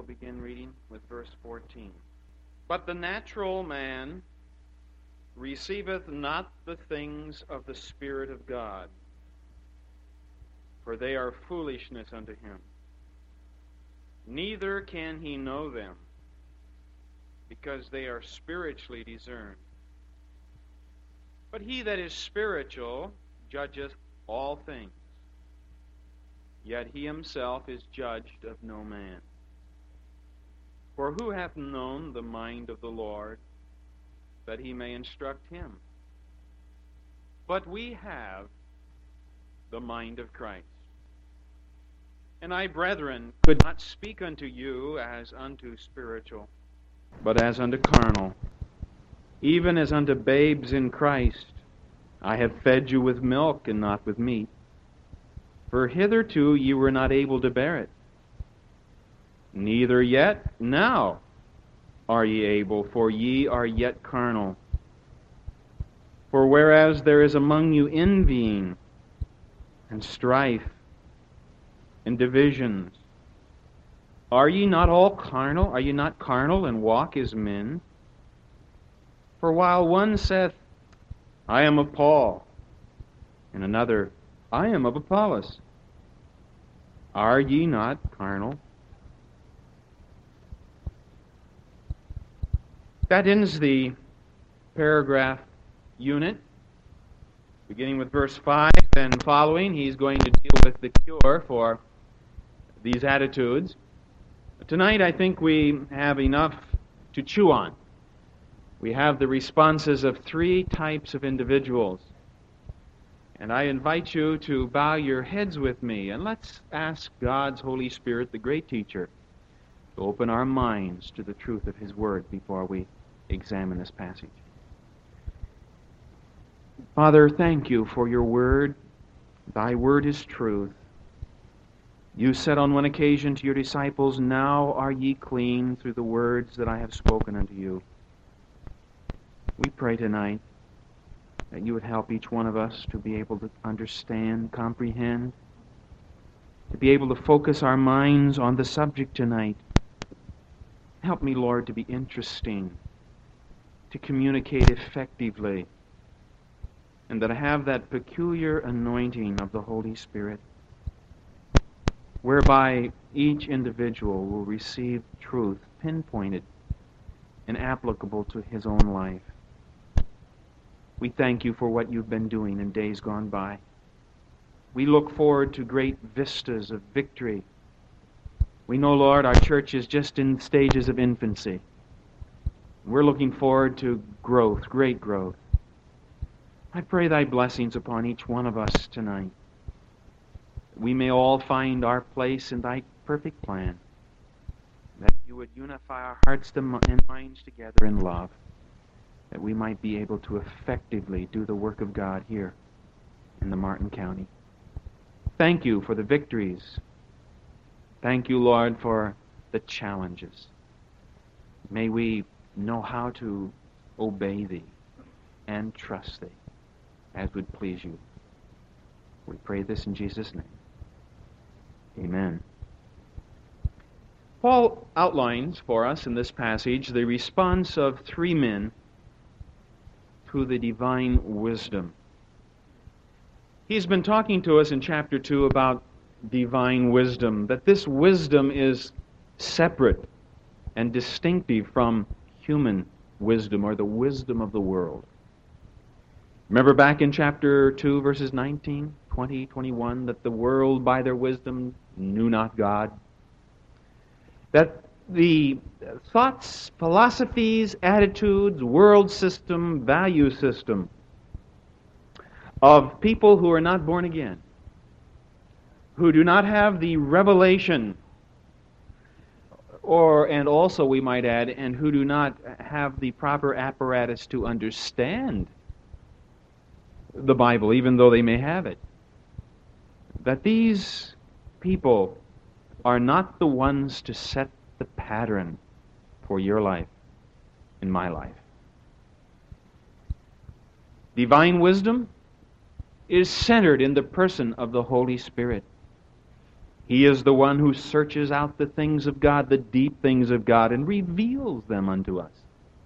begin reading with verse 14. But the natural man receiveth not the things of the Spirit of God, for they are foolishness unto him. Neither can he know them, because they are spiritually discerned. But he that is spiritual judgeth all things, yet he himself is judged of no man. For who hath known the mind of the Lord, that he may instruct him? But we have the mind of Christ. And I, brethren, could not speak unto you as unto spiritual, but as unto carnal, even as unto babes in Christ. I have fed you with milk, and not with meat. For hitherto ye were not able to bear it. Neither yet now are ye able, for ye are yet carnal. For whereas there is among you envying, and strife, and divisions, are ye not all carnal? Are ye not carnal, and walk as men? For while one saith, I am of Paul, and another, I am of Apollos, are ye not carnal? That ends the paragraph unit. Beginning with verse 5 and following, he's going to deal with the cure for these attitudes. Tonight, I think we have enough to chew on. We have the responses of three types of individuals. And I invite you to bow your heads with me, and let's ask God's Holy Spirit, the great teacher, to open our minds to the truth of His Word before we examine this passage. Father, thank you for your Word. Thy Word is truth. You said on one occasion to your disciples, Now are ye clean through the words that I have spoken unto you. We pray tonight that you would help each one of us to be able to understand, comprehend, to be able to focus our minds on the subject tonight. Help me, Lord, to be interesting, to communicate effectively, and that I have that peculiar anointing of the Holy Spirit, whereby each individual will receive truth pinpointed and applicable to his own life. We thank you for what you've been doing in days gone by. We look forward to great vistas of victory. We know, Lord, our church is just in stages of infancy. We're looking forward to growth, great growth. I pray thy blessings upon each one of us tonight. We may all find our place in thy perfect plan. That you would unify our hearts and minds together in love, that we might be able to effectively do the work of God here in the Martin County. Thank you for the victories. Thank you, Lord, for the challenges. May we know how to obey thee and trust thee as would please you. We pray this in Jesus' name. Amen. Paul outlines for us in this passage the response of three men to the divine wisdom. He's been talking to us in chapter 2 about divine wisdom, that this wisdom is separate and distinctive from human wisdom or the wisdom of the world. Remember back in chapter 2, verses 19, 20, 21, that the world by their wisdom knew not God. That the thoughts, philosophies, attitudes, world system, value system of people who are not born again, who do not have the revelation, and also we might add, and who do not have the proper apparatus to understand the Bible, even though they may have it, that these people are not the ones to set the pattern for your life and my life. Divine wisdom is centered in the person of the Holy Spirit. He is the one who searches out the things of God, the deep things of God, and reveals them unto us.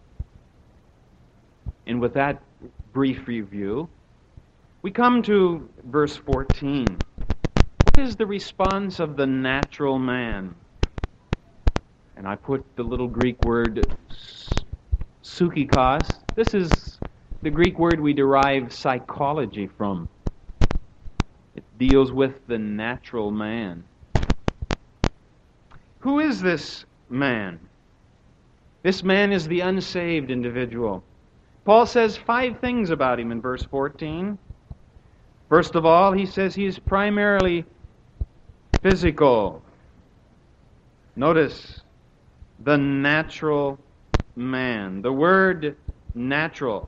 And with that brief review, we come to verse 14. What is the response of the natural man? And I put the little Greek word psychikos. This is the Greek word we derive psychology from. It deals with the natural man. Who is this man? This man is the unsaved individual. Paul says 5 things about him in verse 14. First of all, he says he is primarily physical. Notice the natural man. The word natural.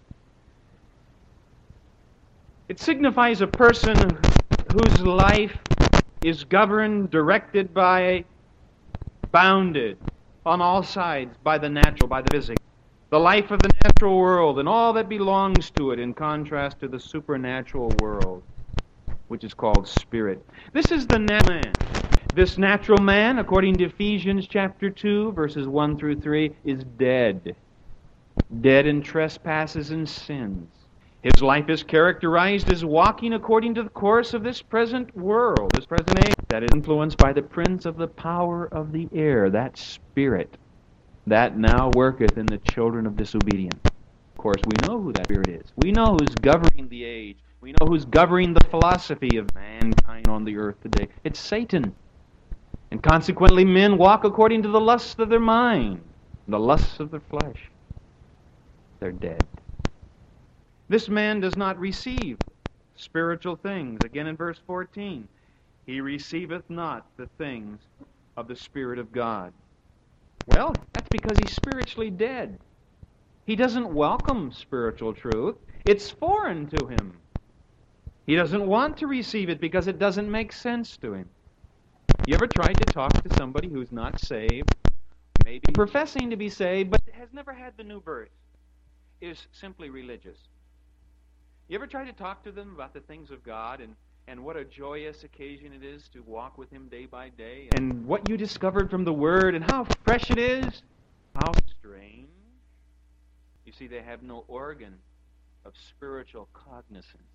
It signifies a person whose life is governed, directed by, bounded on all sides by the natural, by the physical. The life of the natural world and all that belongs to it in contrast to the supernatural world, which is called spirit. This is the natural man. This natural man, according to Ephesians chapter 2, verses 1 through 3, is dead. Dead in trespasses and sins. His life is characterized as walking according to the course of this present world, this present age, that is influenced by the prince of the power of the air, that spirit that now worketh in the children of disobedience. Of course, we know who that spirit is. We know who's governing the age. We know who's governing the philosophy of mankind on the earth today. It's Satan. And consequently, men walk according to the lusts of their mind, the lusts of their flesh. They're dead. This man does not receive spiritual things. Again in verse 14, he receiveth not the things of the Spirit of God. Well, that's because he's spiritually dead. He doesn't welcome spiritual truth. It's foreign to him. He doesn't want to receive it because it doesn't make sense to him. You ever tried to talk to somebody who's not saved, maybe professing to be saved, but has never had the new birth, is simply religious? You ever try to talk to them about the things of God and what a joyous occasion it is to walk with Him day by day, and what you discovered from the Word, and how fresh it is? How strange. You see, they have no organ of spiritual cognizance.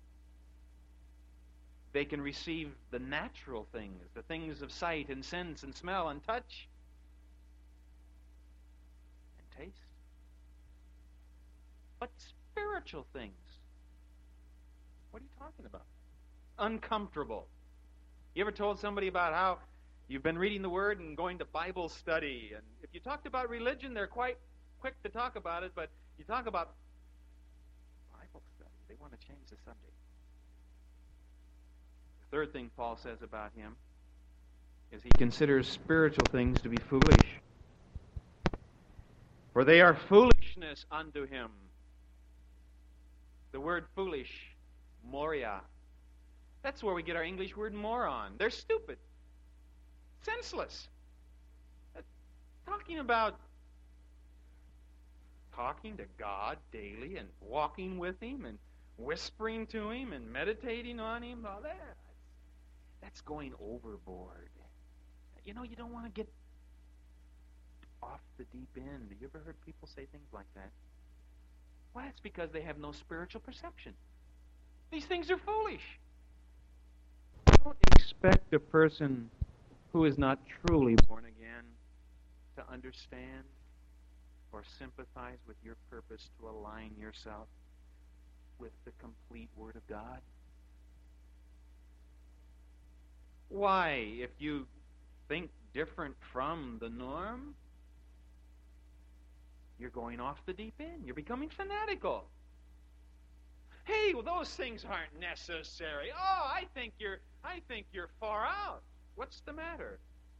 They can receive the natural things, the things of sight and sense and smell and touch and taste. But spiritual things, what are you talking about? Uncomfortable. You ever told somebody about how you've been reading the Word and going to Bible study, and if you talked about religion, they're quite quick to talk about it, but you talk about Bible study, they want to change the subject. The third thing Paul says about him is he considers spiritual things to be foolish. For they are foolishness unto him. The word foolish, moria, that's where we get our English word moron. They're stupid, senseless. Talking about talking to God daily and walking with Him and whispering to Him and meditating on Him, all that. That's going overboard. You know, you don't want to get off the deep end. Have you ever heard people say things like that? Well, that's because they have no spiritual perception. These things are foolish. Don't expect a person who is not truly born again to understand or sympathize with your purpose to align yourself with the complete Word of God. Why, if you think different from the norm, you're going off the deep end. You're becoming fanatical. Hey, well, those things aren't necessary. Oh, I think you're far out. What's the matter?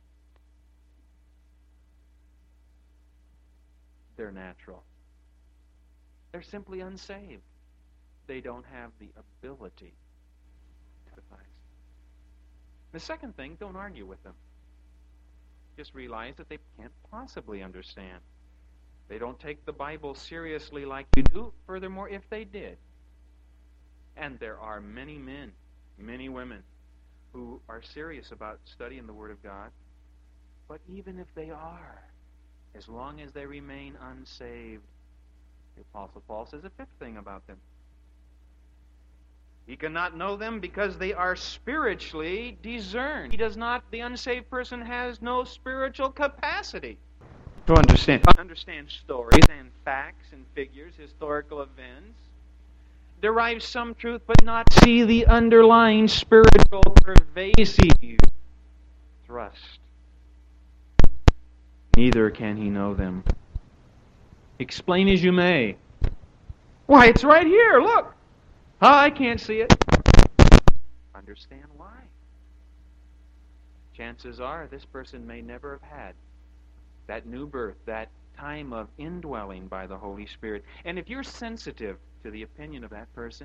They're natural. They're simply unsaved. They don't have the ability to sympathize. The second thing, don't argue with them. Just realize that they can't possibly understand. They don't take the Bible seriously like you do. Furthermore, if they did, and there are many men, many women, who are serious about studying the Word of God. But even if they are, as long as they remain unsaved, the Apostle Paul says a fifth thing about them. He cannot know them because they are spiritually discerned. The unsaved person has no spiritual capacity to understand stories and facts and figures, historical events, derive some truth, but not see the underlying spiritual pervasive thrust. Neither can he know them. Explain as you may. Why, it's right here, look! I can't see it. Understand why. Chances are this person may never have had that new birth, that time of indwelling by the Holy Spirit. And if you're sensitive to the opinion of that person,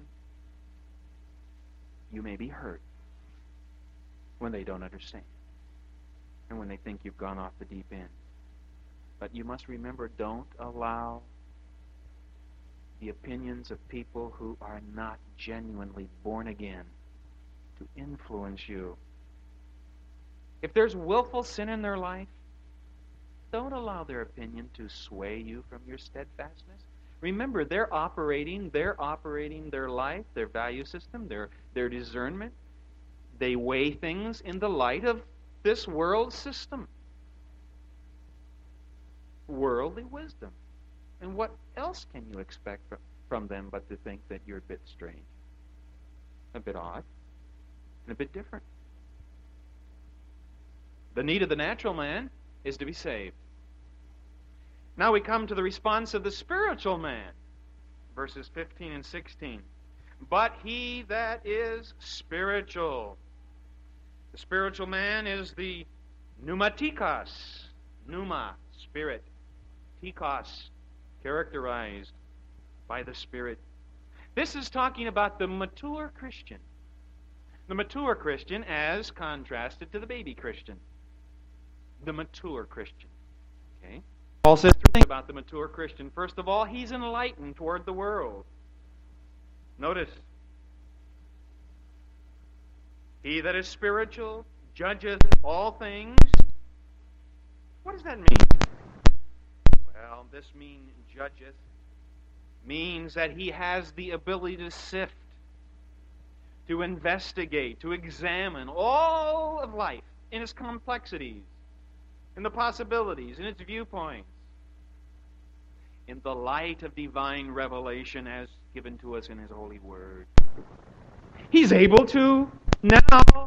you may be hurt when they don't understand and when they think you've gone off the deep end. But you must remember, don't allow the opinions of people who are not genuinely born again to influence you. If there's willful sin in their life, don't allow their opinion to sway you from your steadfastness. Remember, they're operating their life, their value system, their discernment. They weigh things in the light of this world system. Worldly wisdom. And what else can you expect from them but to think that you're a bit strange, a bit odd, and a bit different? The need of the natural man is to be saved. Now we come to the response of the spiritual man, verses 15 and 16. But he that is spiritual. The spiritual man is the pneumatikos. Pneuma, spirit. Tikos, characterized by the Spirit. This is talking about the mature Christian. The mature Christian as contrasted to the baby Christian. The mature Christian. Okay? Paul says three things about the mature Christian. First of all, he's enlightened toward the world. Notice, he that is spiritual judgeth all things. What does that mean? Well, this means that he has the ability to sift, to investigate, to examine all of life in its complexities, in the possibilities, in its viewpoints, in the light of divine revelation as given to us in His holy Word. He's able to now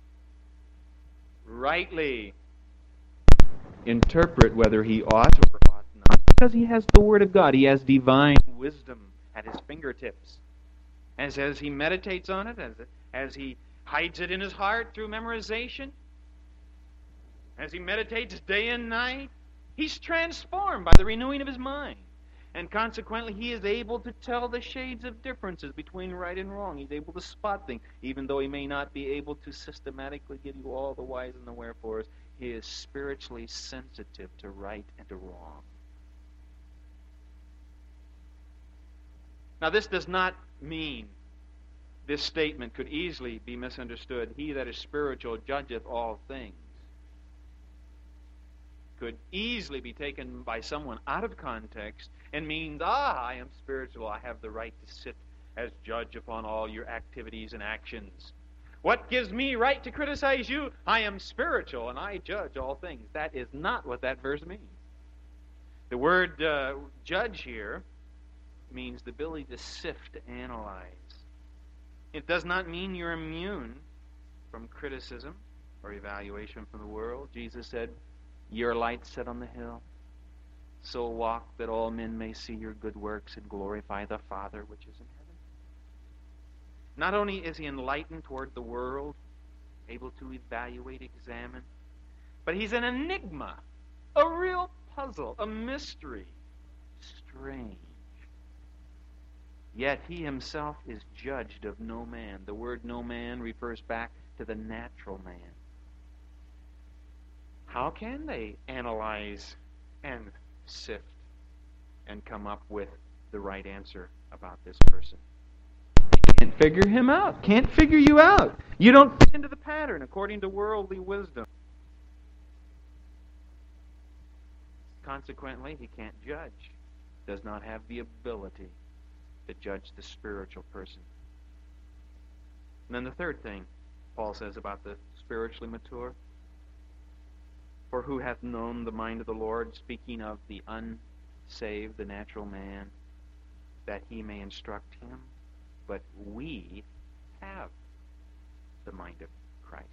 rightly interpret whether he ought or ought not, because he has the Word of God. He has divine wisdom at his fingertips. As he meditates on it, as he hides it in his heart through memorization, as he meditates day and night, he's transformed by the renewing of his mind. And consequently, he is able to tell the shades of differences between right and wrong. He's able to spot things, even though he may not be able to systematically give you all the whys and the wherefores. He is spiritually sensitive to right and to wrong. Now, this does not mean, this statement could easily be misunderstood. He that is spiritual judgeth all things. Could easily be taken by someone out of context and means, I am spiritual. I have the right to sit as judge upon all your activities and actions. What gives me right to criticize you? I am spiritual and I judge all things. That is not what that verse means. The word judge here means the ability to sift, to analyze. It does not mean you're immune from criticism or evaluation from the world. Jesus said, your light set on the hill, so walk that all men may see your good works and glorify the Father which is in heaven. Not only is he enlightened toward the world, able to evaluate, examine, but he's an enigma, a real puzzle, a mystery, strange. Yet he himself is judged of no man. The word no man refers back to the natural man. How can they analyze and sift and come up with the right answer about this person? They can't figure him out, can't figure you out. You don't fit into the pattern according to worldly wisdom. Consequently, he can't judge, does not have the ability to judge the spiritual person. And then the third thing Paul says about the spiritually mature, for who hath known the mind of the Lord, speaking of the unsaved, the natural man, that he may instruct him? But we have the mind of Christ.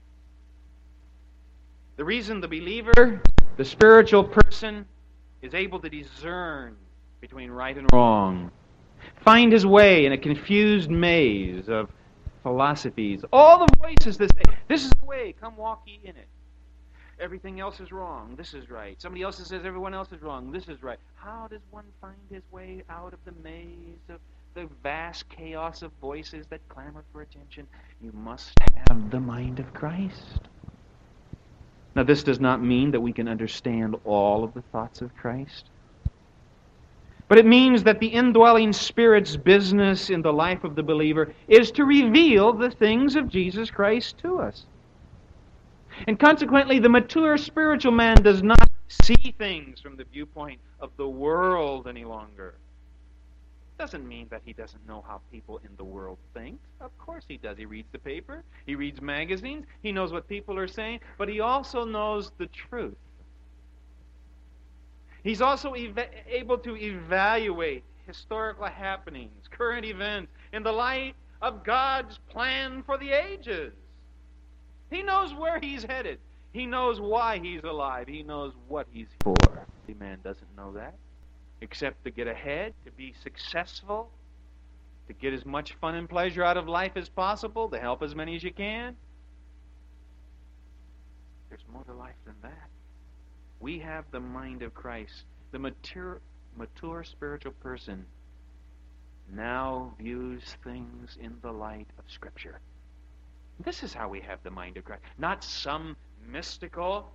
The reason the believer, the spiritual person, is able to discern between right and wrong, find his way in a confused maze of philosophies, all the voices that say, this is the way, come walk ye in it. Everything else is wrong, this is right. Somebody else says everyone else is wrong, this is right. How does one find his way out of the maze of the vast chaos of voices that clamor for attention? You must have the mind of Christ. Now, this does not mean that we can understand all of the thoughts of Christ. But it means that the indwelling Spirit's business in the life of the believer is to reveal the things of Jesus Christ to us. And consequently, the mature spiritual man does not see things from the viewpoint of the world any longer. Doesn't mean that he doesn't know how people in the world think. Of course he does. He reads the paper, he reads magazines, he knows what people are saying, but he also knows the truth. He's also able to evaluate historical happenings, current events, in the light of God's plan for the ages. He knows where he's headed. He knows why he's alive. He knows what he's for. The man doesn't know that, except to get ahead, to be successful, to get as much fun and pleasure out of life as possible, to help as many as you can. There's more to life than that. We have the mind of Christ. The mature spiritual person now views things in the light of Scripture. This is how we have the mind of Christ. Not some mystical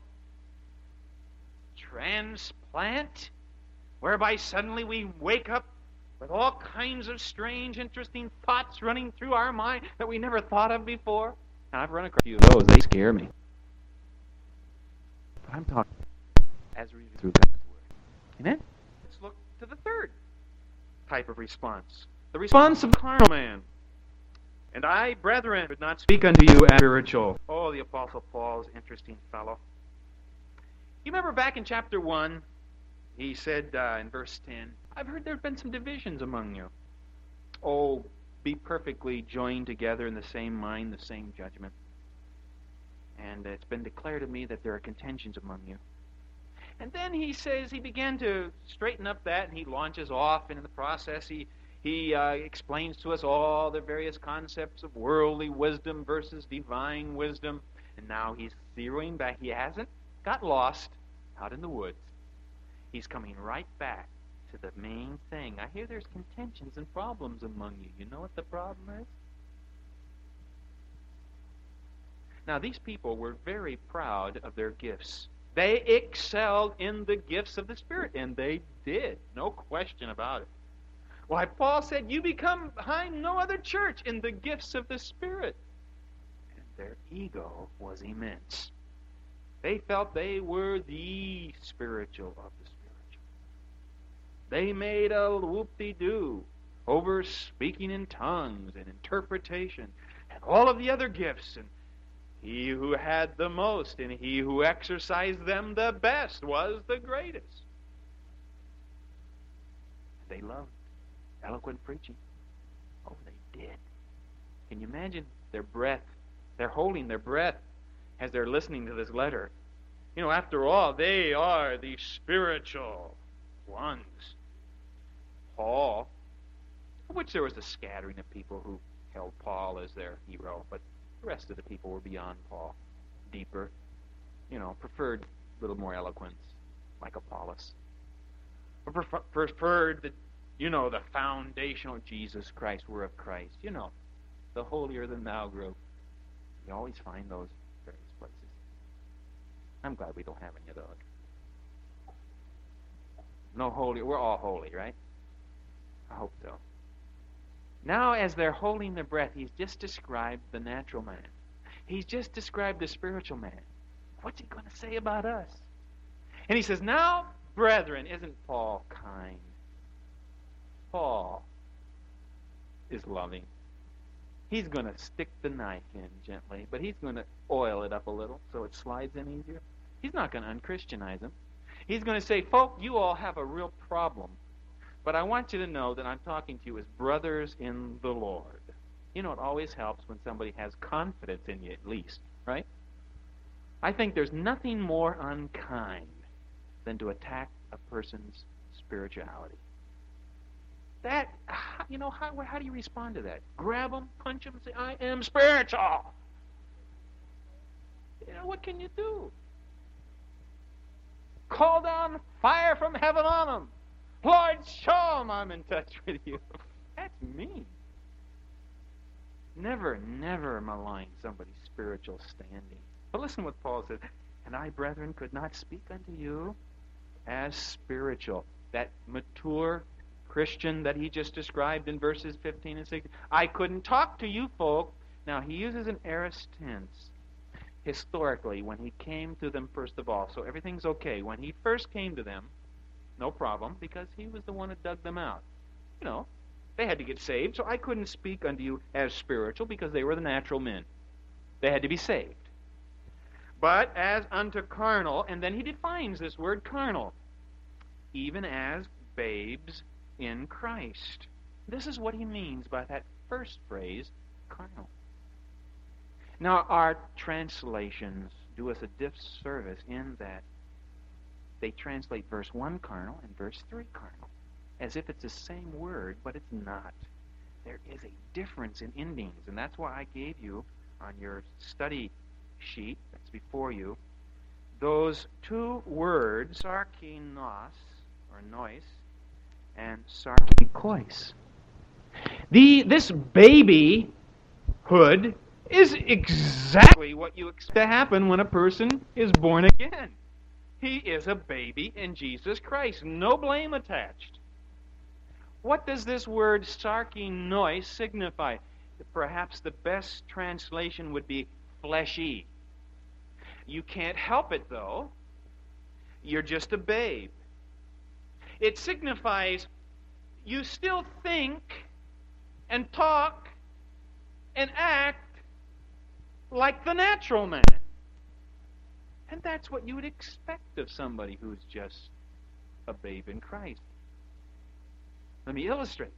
transplant whereby suddenly we wake up with all kinds of strange, interesting thoughts running through our mind that we never thought of before. Now, I've run across a few of those. They scare me. But I'm talking as we read through God's Word. Amen? Let's look to the third type of response. The response of the carnal man. And I, brethren, would not speak unto you as spiritual. Oh, the Apostle Paul's interesting fellow. You remember back in chapter 1, he said in verse 10, I've heard there have been some divisions among you. Oh, be perfectly joined together in the same mind, the same judgment. And it's been declared to me that there are contentions among you. And then he says he began to straighten up that, and he launches off, and in the process he explains to us all the various concepts of worldly wisdom versus divine wisdom. And now he's zeroing back. He hasn't got lost out in the woods. He's coming right back to the main thing. I hear there's contentions and problems among you. You know what the problem is? Now, these people were very proud of their gifts. They excelled in the gifts of the Spirit, and they did. No question about it. Why, Paul said, you become behind no other church in the gifts of the Spirit. And their ego was immense. They felt they were the spiritual of the spiritual. They made a whoop-de-doo over speaking in tongues and interpretation and all of the other gifts. And he who had the most and he who exercised them the best was the greatest. They loved eloquent preaching. Oh, they did. Can you imagine their breath? They're holding their breath as they're listening to this letter. You know, after all, they are the spiritual ones. Paul, of which there was a scattering of people who held Paul as their hero, but the rest of the people were beyond Paul, deeper, preferred a little more eloquence, like Apollos. Preferred the foundational Jesus Christ, we're of Christ. The holier-than-thou group. You always find those various places. I'm glad we don't have any of those. No holy, we're all holy, right? I hope so. Now, as they're holding their breath, he's just described the natural man. He's just described the spiritual man. What's he going to say about us? And he says, now, brethren, isn't Paul kind? Paul is loving. He's going to stick the knife in gently, but he's going to oil it up a little so it slides in easier. He's not going to unchristianize him. He's going to say, folk, you all have a real problem. But I want you to know that I'm talking to you as brothers in the Lord. You know, it always helps when somebody has confidence in you, at least, right? I think there's nothing more unkind than to attack a person's spirituality. That, you know, how do you respond to that? Grab them, punch them, say, I am spiritual. You know, what can you do? Call down fire from heaven on them. Lord, show them I'm in touch with you. That's mean. Never malign somebody's spiritual standing. But listen what Paul says. And I, brethren, could not speak unto you as spiritual. That mature Christian that he just described in verses 15 and 16. I couldn't talk to you folk. Now, he uses an aorist tense historically when he came to them first of all. So everything's okay. When he first came to them, no problem, because he was the one that dug them out. You know, they had to get saved, so I couldn't speak unto you as spiritual because they were the natural men. They had to be saved. But as unto carnal, and then he defines this word carnal, even as babes in Christ. This is what he means by that first phrase, carnal. Now, our translations do us a disservice in that they translate verse 1 carnal and verse 3 carnal, as if it's the same word, but it's not. There is a difference in endings, and that's why I gave you on your study sheet that's before you those two words, sarkinos, or nois, and sarkikois. This babyhood is exactly what you expect to happen when a person is born again. He is a baby in Jesus Christ. No blame attached. What does this word sarkinos signify? Perhaps the best translation would be fleshy. You can't help it, though. You're just a babe. It signifies you still think and talk and act like the natural man. And that's what you would expect of somebody who's just a babe in Christ. Let me illustrate.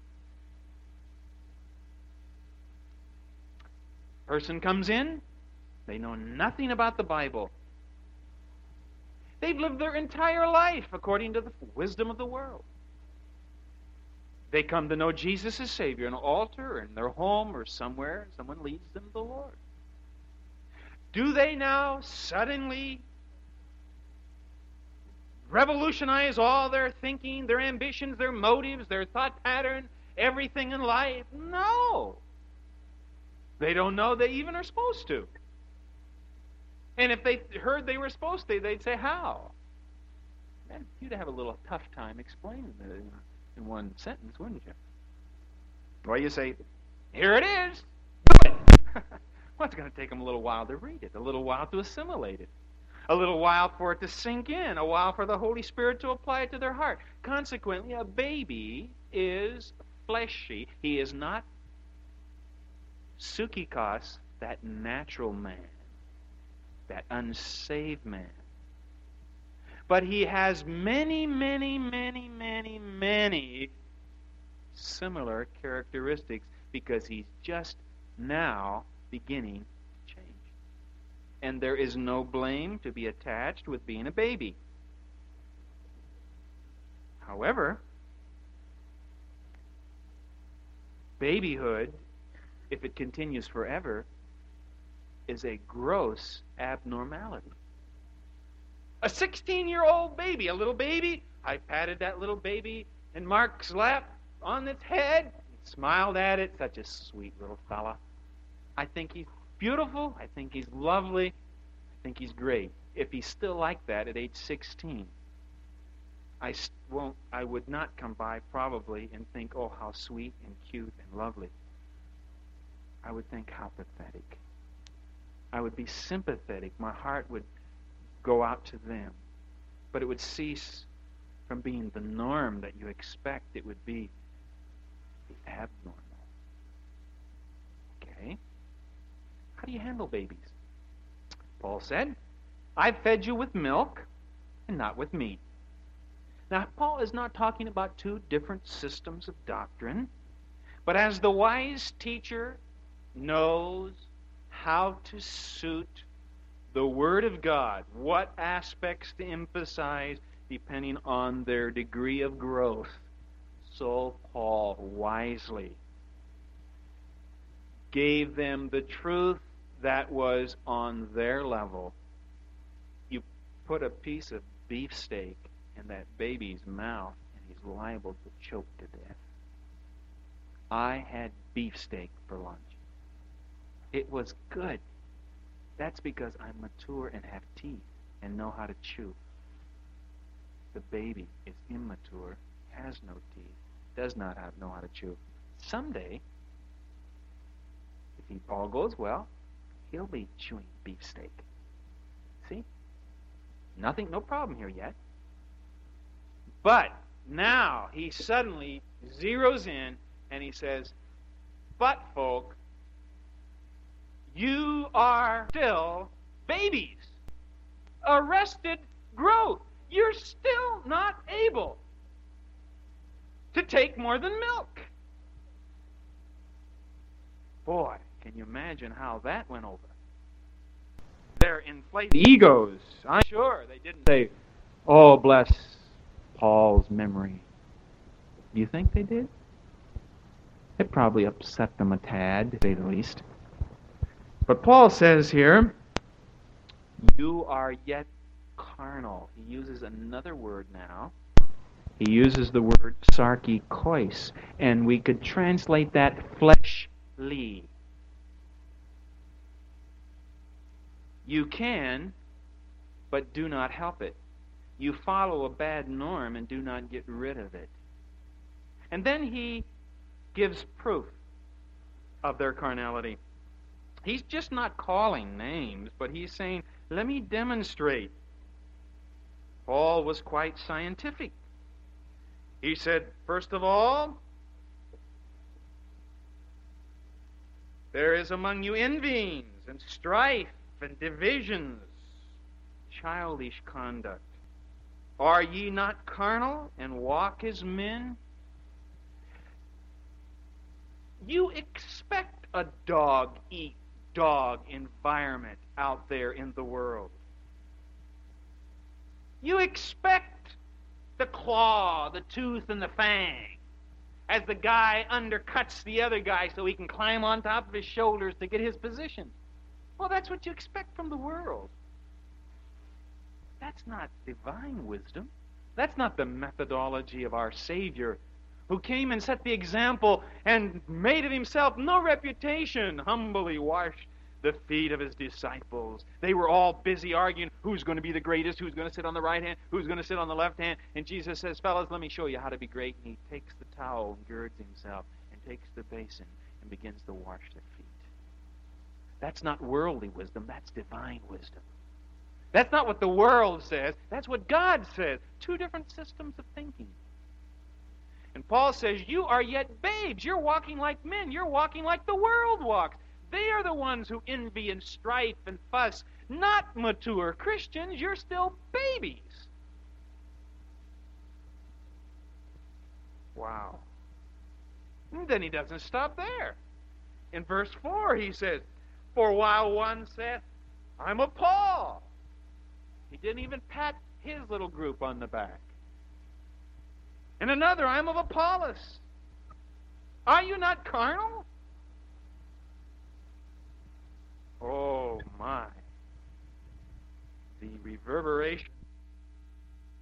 Person comes in, they know nothing about the Bible. They've lived their entire life according to the wisdom of the world. They come to know Jesus as Savior in an altar or in their home or somewhere. Someone leads them to the Lord. Do they now suddenly revolutionize all their thinking, their ambitions, their motives, their thought pattern, everything in life? No. They don't know they even are supposed to. And if they heard they were supposed to, they'd say, how? Man, you'd have a little tough time explaining it in one sentence, wouldn't you? Well, you say, here it is. Do it. Well, it's going to take them a little while to read it, a little while to assimilate it, a little while for it to sink in, a while for the Holy Spirit to apply it to their heart. Consequently, a baby is fleshy. He is not psychikos, that natural man, that unsaved man. But he has many similar characteristics because he's just now beginning to change. And there is no blame to be attached with being a baby. However, babyhood, if it continues forever, is a gross abnormality. A 16-year-old baby, a little baby, I patted that little baby in Mark's lap on its head, smiled at it, such a sweet little fella. I think he's beautiful, I think he's lovely, I think he's great. If he's still like that at age 16. I would not come by probably and think, oh, how sweet and cute and lovely. I would think, how pathetic. I would be sympathetic. My heart would go out to them. But it would cease from being the norm that you expect. It would be the abnormal. Okay? How do you handle babies? Paul said, I've fed you with milk and not with meat. Now, Paul is not talking about two different systems of doctrine, but as the wise teacher knows how to suit the Word of God, what aspects to emphasize depending on their degree of growth, so Paul wisely gave them the truth that was on their level. You put a piece of beefsteak in that baby's mouth and he's liable to choke to death. I had beefsteak for lunch. It was good. That's because I'm mature and have teeth and know how to chew. The baby is immature, has no teeth, does not know how to chew. Someday, if all goes well, he'll be chewing beefsteak. See? No problem here yet. But now he suddenly zeroes in and he says, but folk, you are still babies. Arrested growth. You're still not able to take more than milk. Boy, can you imagine how that went over? Their inflated egos. I'm sure they didn't say, oh, bless Paul's memory. Do you think they did? It probably upset them a tad, to say the least. But Paul says here, you are yet carnal. He uses another word now. He uses the word sarkikois, and we could translate that fleshly. You can, but do not help it. You follow a bad norm and do not get rid of it. And then he gives proof of their carnality. He's just not calling names, but he's saying, let me demonstrate. Paul was quite scientific. He said, first of all, there is among you envyings and strife and divisions, childish conduct. Are ye not carnal and walk as men? You expect a dog-eat-dog environment out there in the world. You expect the claw, the tooth, and the fang as the guy undercuts the other guy so he can climb on top of his shoulders to get his position. Well, that's what you expect from the world. That's not divine wisdom. That's not the methodology of our Savior, who came and set the example and made of himself no reputation, humbly washed the feet of his disciples. They were all busy arguing who's going to be the greatest, who's going to sit on the right hand, who's going to sit on the left hand. And Jesus says, fellas, let me show you how to be great. And he takes the towel and girds himself and takes the basin and begins to wash their feet. That's not worldly wisdom. That's divine wisdom. That's not what the world says. That's what God says. Two different systems of thinking. And Paul says, you are yet babes. You're walking like men. You're walking like the world walks. They are the ones who envy and strife and fuss. Not mature Christians. You're still babies. Wow. And then he doesn't stop there. In verse 4 he says, for while one saith, I'm of Paul. He didn't even pat his little group on the back. And another, I'm of Apollos. Are you not carnal?